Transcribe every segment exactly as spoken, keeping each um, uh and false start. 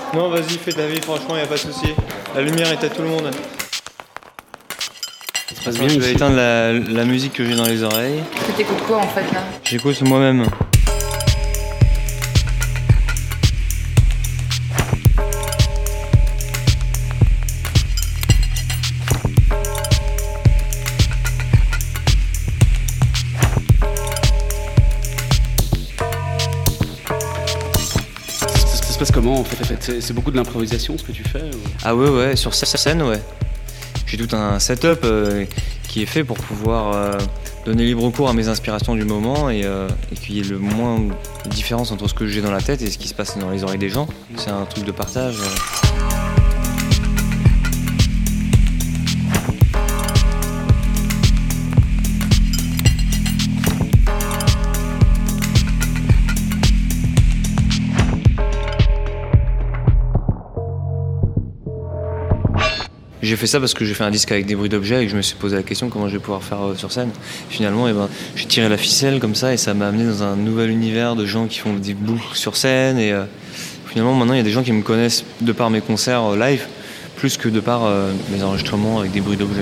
Non, vas-y, fais ta vie, franchement, y a pas de souci. La lumière est à tout le monde. Ça se passe Attends, bien je vais ici. éteindre la, la musique que j'ai dans les oreilles. Tu t'écoutes quoi en fait là? J'écoute moi-même. Ça se passe comment en fait, en fait c'est, c'est beaucoup de l'improvisation ce que tu fais ou... Ah ouais, ouais, sur cette scène, ouais. J'ai tout un setup euh, qui est fait pour pouvoir euh, donner libre cours à mes inspirations du moment et, euh, et qu'il y ait le moins de différence entre ce que j'ai dans la tête et ce qui se passe dans les oreilles des gens. C'est un truc de partage. euh. J'ai fait ça parce que j'ai fait un disque avec des bruits d'objets et que je me suis posé la question comment je vais pouvoir faire euh, sur scène. Finalement, eh ben, j'ai tiré la ficelle comme ça et ça m'a amené dans un nouvel univers de gens qui font des boucles sur scène. Et euh, finalement, maintenant, il y a des gens qui me connaissent de par mes concerts euh, live plus que de par euh, mes enregistrements avec des bruits d'objets.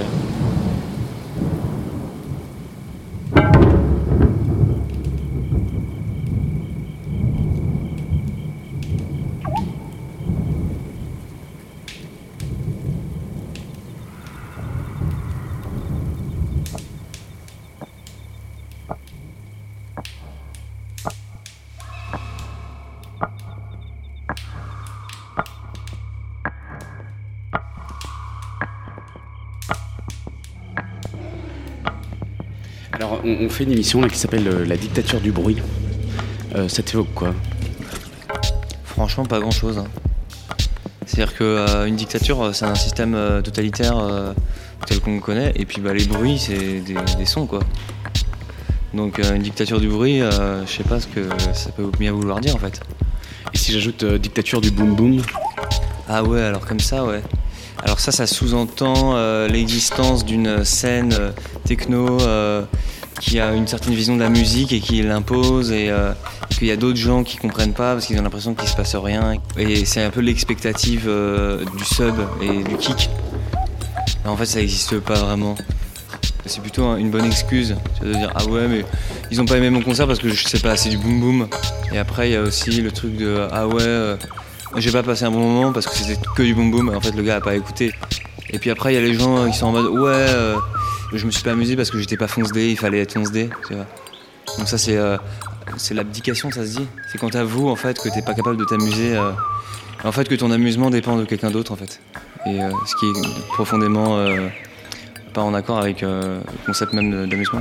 Alors on, on fait une émission là qui s'appelle euh, La dictature du bruit. Euh, ça t'évoque quoi? Franchement, pas grand-chose. Hein. C'est-à-dire qu'une euh, dictature, euh, c'est un système euh, totalitaire euh, tel qu'on le connaît. Et puis bah, les bruits, c'est des, des sons, quoi. Donc euh, une dictature du bruit, euh, je sais pas ce que ça peut bien vouloir dire en fait. Et si j'ajoute euh, dictature du boom boom? Ah ouais, alors comme ça, ouais. Alors ça, ça sous-entend euh, l'existence d'une scène euh, techno euh, qui a une certaine vision de la musique et qui l'impose et euh, qu'il y a d'autres gens qui comprennent pas parce qu'ils ont l'impression qu'il se passe rien. Et c'est un peu l'expectative euh, du sub et du kick. Mais en fait, ça n'existe pas vraiment. C'est plutôt une bonne excuse de dire ah ouais mais ils ont pas aimé mon concert parce que je sais pas, c'est du boom boom. Et après il y a aussi le truc de ah ouais euh, j'ai pas passé un bon moment parce que c'était que du boom boom. En fait le gars a pas écouté. Et puis après il y a les gens qui sont en mode ouais euh, je me suis pas amusé parce que j'étais pas fonce D, il fallait être fonce D. Tu vois. Donc ça c'est euh, c'est l'abdication, ça se dit. C'est quand t'avoues en fait que t'es pas capable de t'amuser. Euh, en fait que ton amusement dépend de quelqu'un d'autre en fait. Et euh, ce qui est profondément euh, pas en accord avec euh, le concept même d'amusement.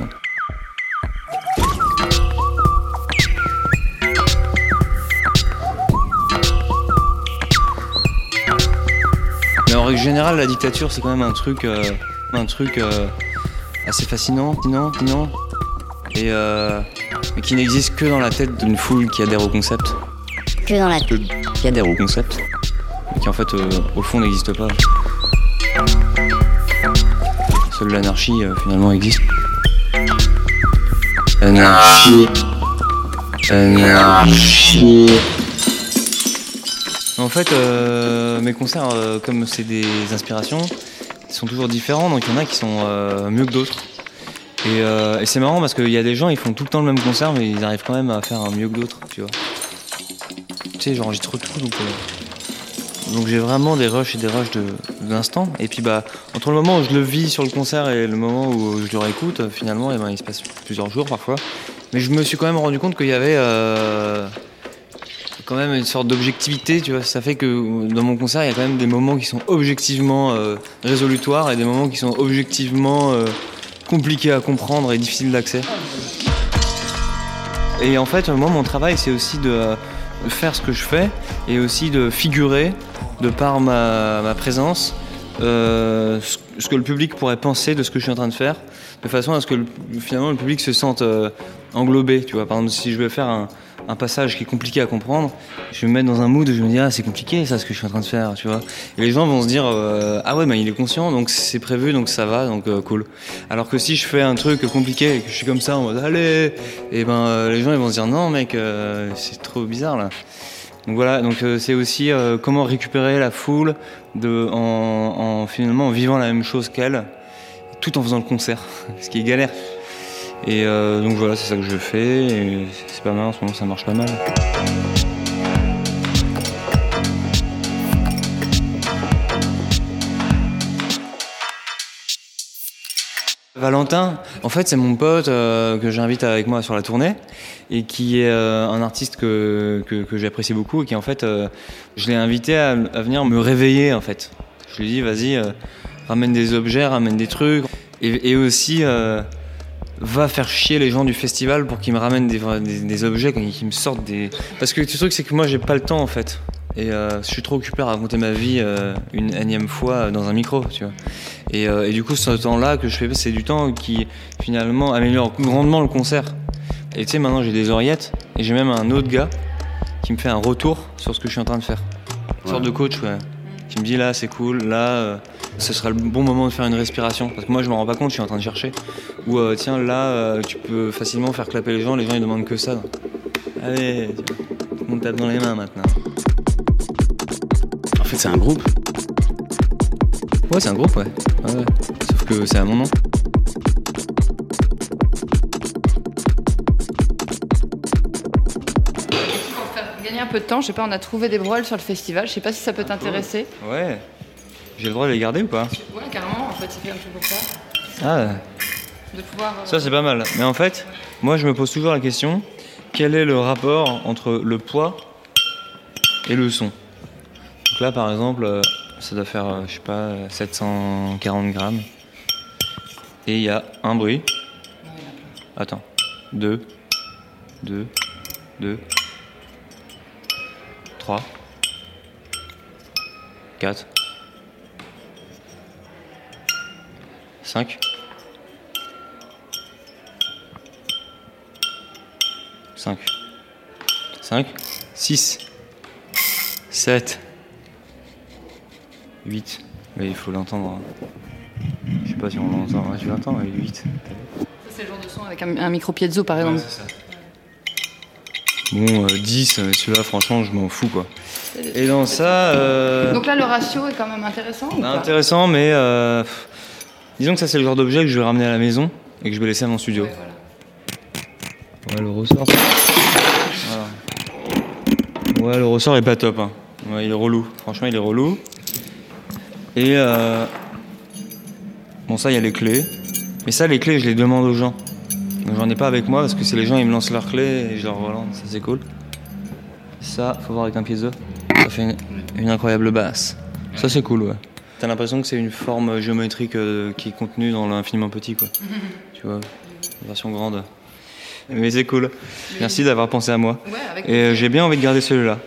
Mais en règle générale, la dictature, c'est quand même un truc, euh, un truc euh, assez fascinant, fascinant, fascinant, et, euh, et qui n'existe que dans la tête d'une foule qui adhère au concept. Que dans la tête. Qui adhère au concept, et qui en fait, euh, au fond, n'existe pas. Seule l'anarchie, euh, finalement, existe. Anarchie. Anarchie. En fait, euh, mes concerts, euh, comme c'est des inspirations, ils sont toujours différents, donc il y en a qui sont euh, mieux que d'autres. Et, euh, et c'est marrant parce qu'il y a des gens, ils font tout le temps le même concert, mais ils arrivent quand même à faire un mieux que d'autres, tu vois. Tu sais, j'enregistre tout, donc... Euh, Donc j'ai vraiment des rushs et des rushs de, d'instant. Et puis bah entre le moment où je le vis sur le concert et le moment où je le réécoute, finalement, eh ben, il se passe plusieurs jours parfois. Mais je me suis quand même rendu compte qu'il y avait euh, quand même une sorte d'objectivité, tu vois. Ça fait que dans mon concert, il y a quand même des moments qui sont objectivement euh, résolutoires et des moments qui sont objectivement euh, compliqués à comprendre et difficiles d'accès. Et en fait, moi, mon travail, c'est aussi de euh, faire ce que je fais et aussi de figurer de par ma, ma présence, euh, ce, ce que le public pourrait penser de ce que je suis en train de faire, de façon à ce que le, finalement le public se sente euh, englobé. Tu vois, par exemple, si je veux faire un, un passage qui est compliqué à comprendre, je vais me mettre dans un mood où je me dis ah c'est compliqué ça ce que je suis en train de faire, tu vois. Et les gens vont se dire euh, ah ouais mais il est conscient donc c'est prévu donc ça va donc euh, cool. Alors que si je fais un truc compliqué et que je suis comme ça en mode allez, et ben euh, les gens ils vont se dire non mec euh, c'est trop bizarre là. Donc voilà, donc euh, c'est aussi euh, comment récupérer la foule de, en, en finalement en vivant la même chose qu'elle, tout en faisant le concert, ce qui est galère. Et euh, donc voilà, c'est ça que je fais, et c'est pas mal, en ce moment ça marche pas mal. Valentin, en fait c'est mon pote euh, que j'invite avec moi sur la tournée et qui est euh, un artiste que, que, que j'apprécie beaucoup et qui en fait euh, je l'ai invité à, à venir me réveiller en fait. Je lui ai dit vas-y euh, ramène des objets, ramène des trucs et, et aussi euh, va faire chier les gens du festival pour qu'ils me ramènent des, des, des objets, qu'ils me sortent des... Parce que le truc c'est que moi j'ai pas le temps en fait. Et euh, je suis trop occupé à raconter ma vie euh, une énième fois dans un micro, tu vois. Et, euh, et du coup, ce temps-là que je fais, c'est du temps qui finalement améliore grandement le concert. Et tu sais, maintenant j'ai des oreillettes et j'ai même un autre gars qui me fait un retour sur ce que je suis en train de faire. Une sorte de coach, ouais. Qui me dit là, c'est cool, là, euh, ce sera le bon moment de faire une respiration. Parce que moi, je me rends pas compte, je suis en train de chercher. Ou euh, tiens, là, euh, tu peux facilement faire clapper les gens, les gens ils demandent que ça. Donc. Allez, on tape dans les mains maintenant. En fait, c'est un groupe. Ouais, c'est un groupe, ouais. ouais, ouais. Sauf que c'est à mon nom. Pour faire gagner un peu de temps, je sais pas, on a trouvé des broles sur le festival. Je sais pas si ça peut t'intéresser. Ouais. J'ai le droit de les garder ou pas? Ouais, carrément. En fait, c'est fait un peu pour ça. Ah. De pouvoir. Euh... Ça, c'est pas mal. Mais en fait, moi, je me pose toujours la question quel est le rapport entre le poids et le son? Donc là, par exemple. Ça doit faire, je sais pas, sept cent quarante grammes. Et il y a un bruit. Attends. Deux. Deux. Deux. Trois. Quatre. Cinq. Cinq. Cinq. Six. Sept. huit, mais il faut l'entendre. Je sais pas si on l'entend. Ouais, je l'entends, mais huit. Ça, c'est le genre de son avec un, un micro piezo par exemple. Ouais, c'est ça. Bon, euh, dix, celui-là, franchement, je m'en fous quoi. Et dans ça. Euh... Donc là, le ratio est quand même intéressant ou bah, pas intéressant, mais. Euh... Disons que ça, c'est le genre d'objet que je vais ramener à la maison et que je vais laisser à mon studio. Ouais, voilà. Ouais, le ressort. Voilà. Ouais, le ressort est pas top. Hein. Ouais, il est relou. Franchement, il est relou. Et euh... bon, ça, il y a les clés. Mais ça, les clés, je les demande aux gens. Donc, j'en ai pas avec moi parce que c'est les gens, ils me lancent leurs clés et je leur relance. Ça, c'est cool. Ça, faut voir avec un piezo. Ça fait une, une incroyable basse. Ça, c'est cool, ouais. T'as l'impression que c'est une forme géométrique euh, qui est contenue dans l'infiniment petit, quoi. Tu vois, une version grande. Mais c'est cool. Merci d'avoir pensé à moi. Ouais, avec et euh, j'ai bien envie de garder celui-là.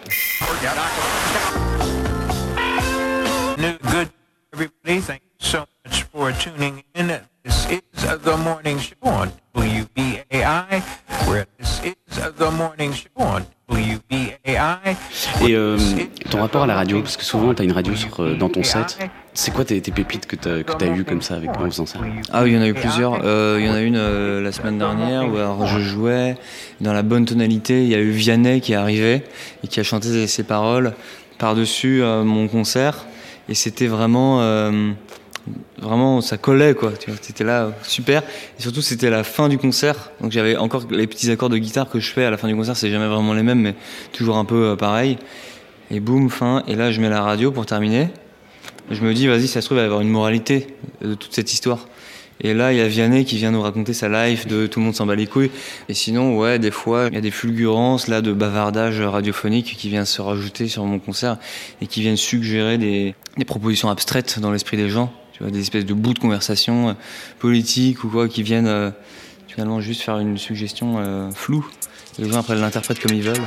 Everybody, thank you so much for tuning in. This is the morning show on W B A I. Where this is the morning show on W B A I. Et euh, ton rapport à la radio, parce que souvent tu as une radio sur, euh, dans ton set. C'est quoi tes, tes pépites que tu as eues comme ça avec, en faisant ça? Ah oui, il y en a eu plusieurs. Euh, il y en a une euh, la semaine dernière où alors, je jouais dans la bonne tonalité. Il y a eu Vianney qui est arrivé et qui a chanté ses paroles par-dessus euh, mon concert. Et c'était vraiment, euh, vraiment, ça collait quoi. Tu vois, c'était là, super. Et surtout, c'était la fin du concert. Donc j'avais encore les petits accords de guitare que je fais à la fin du concert. C'est jamais vraiment les mêmes, mais toujours un peu euh, pareil. Et boum, fin. Et là, je mets la radio pour terminer. Je me dis, vas-y, ça se trouve, il va y avoir une moralité de toute cette histoire. Et là, il y a Vianney qui vient nous raconter sa life de tout le monde s'en bat les couilles. Et sinon, ouais, des fois, il y a des fulgurances là de bavardage radiophonique qui viennent se rajouter sur mon concert et qui viennent suggérer des, des propositions abstraites dans l'esprit des gens. Tu vois, des espèces de bouts de conversation euh, politiques ou quoi qui viennent euh, finalement juste faire une suggestion euh, floue. Et les gens après l'interprètent comme ils veulent.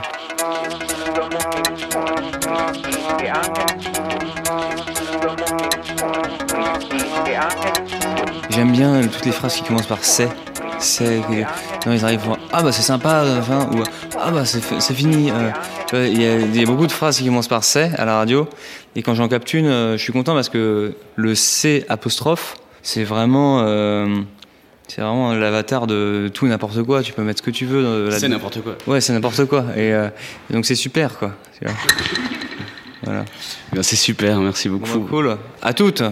J'aime bien toutes les phrases qui commencent par c'est, c'est. Non, ils arrivent pour ah bah c'est sympa, enfin ou ah bah c'est, c'est fini. Euh, tu vois, il y, y a beaucoup de phrases qui commencent par c'est à la radio. Et quand j'en capte une, euh, je suis content parce que le C apostrophe, c'est vraiment euh, C'est vraiment l'avatar de tout n'importe quoi. Tu peux mettre ce que tu veux. euh, C'est là-dedans. n'importe quoi. Ouais, c'est n'importe quoi. Et, euh, et donc c'est super, quoi. Tu vois. Voilà. Ben, c'est super, merci Bon, beaucoup. bah, cool. À toutes.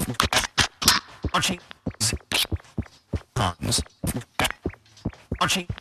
Watching.